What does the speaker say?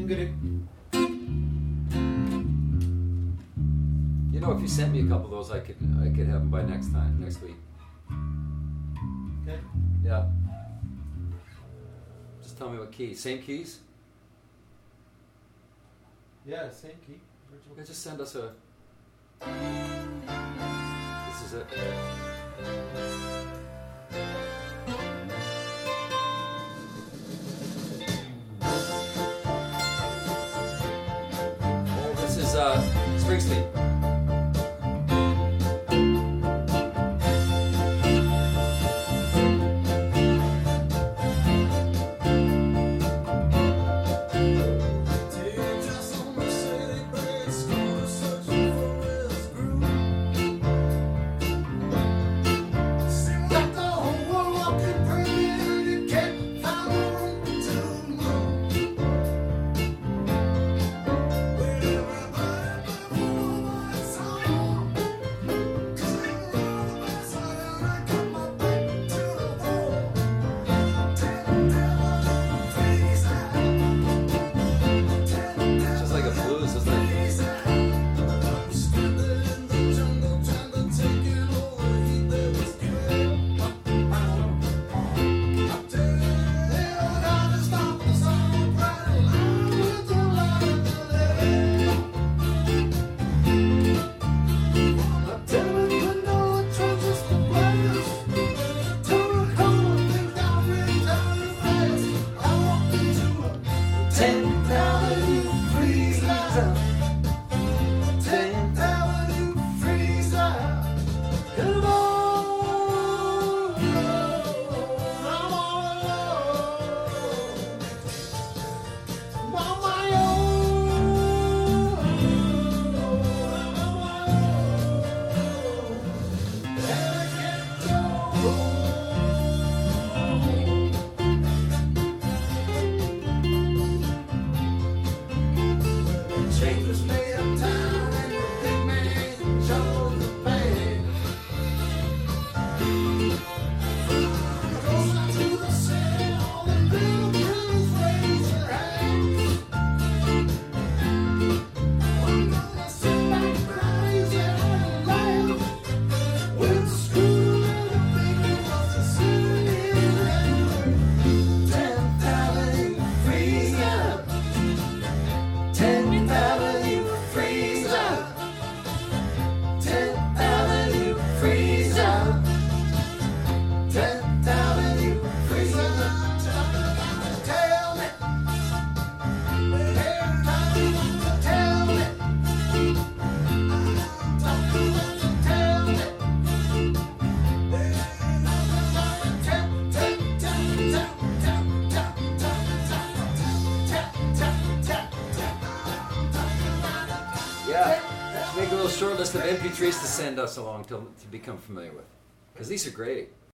You know, if you sent me a couple of those, I could have them by next week. Okay. Yeah. Just tell me what key. Same keys? Yeah, same key. Yeah, just send us a. This is it. Oh, this is Springsteen. Just like a blues, isn't it? Yeah, make a little short list of MP3s to send us along to become familiar with. Because these are great.